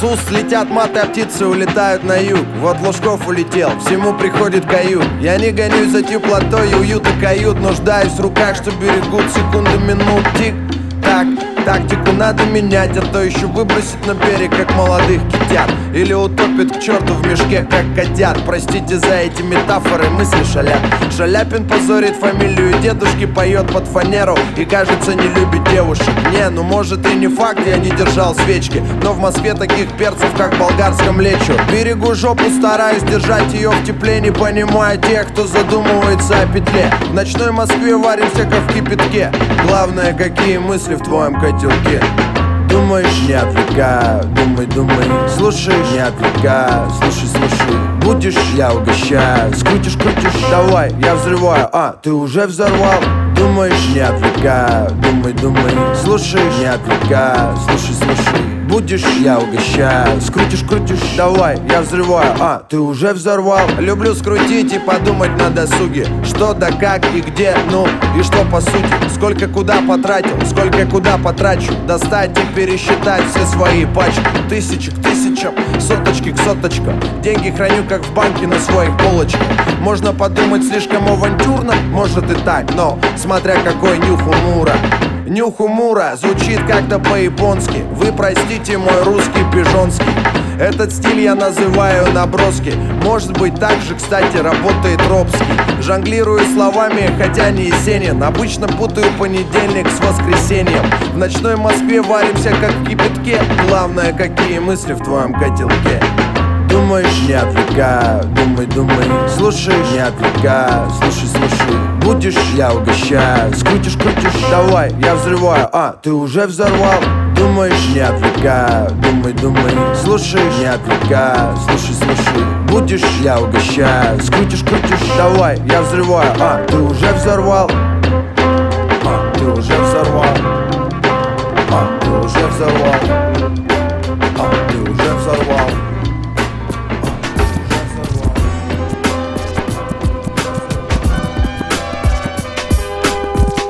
С уст летят маты, а птицы улетают на юг. Вот Лужков улетел, всему приходит кают. Я не гонюсь за теплотой и уют и кают, нуждаюсь в руках, что берегут секунды, минут. Тик-так, тактику надо менять, а то еще выбросит на берег, как молодых китят. Или утопит к черту в мешке, как котят. Простите за эти метафоры, мысли шалят. Шаляпин позорит фамилию дедушки, поет под фанеру и, кажется, не любит девушек. Не, ну может и не факт, я не держал свечки, но в Москве таких перцев, как в болгарском лечу. Берегу жопу, стараюсь держать ее в тепле, не понимая тех, кто задумывается о петле. В ночной Москве варимся, как в кипятке. Главное, какие мысли в твоем котелке. Думаешь, не отвлекаю, думай, думай. Слушаешь, не отвлекаю, слушай, слушай. Будешь, я угощаю. Скрутишь, крутишь, давай, я взрываю. А, ты уже взорвал? Думаешь, не отвлекаю, думай, думай. Слушаешь, не отвлекаю, слушай, слушай. Будешь, я угощаю. Скрутишь, крутишь, давай, я взрываю. А, ты уже взорвал? Люблю скрутить и подумать на досуге. Что да как и где, ну и что по сути. Сколько куда потратил, сколько куда потрачу. Достать и пересчитать все свои пачки. Тысячи к тысячам, соточки к соточкам. Деньги храню как в банке на своих полочках. Можно подумать слишком авантюрно, может и так, но смотря какой нюх у Мура. Нюх у Мура звучит как-то по-японски. Вы простите мой русский пижонский. Этот стиль я называю наброски. Может быть, так же, кстати, работает Робский. Жонглирую словами, хотя не Есенин. Обычно путаю понедельник с воскресеньем. В ночной Москве варимся, как в кипятке. Главное, какие мысли в твоем котелке. Думаешь, не отвлекаю, думай, думай. Слушаешь, не отвлекаю, слушай, слушай. Будешь, я угощаю. Скрутишь, крутишь, давай, я взрываю. А, ты уже взорвал? Думаешь, не отвлекаю, думай, думай. Слушаешь, не отвлекаю, слушай, слушай. Будешь, я угощаю. Скрутишь, крутишь, давай, я взрываю. А, ты уже взорвал? А, ты уже взорвал?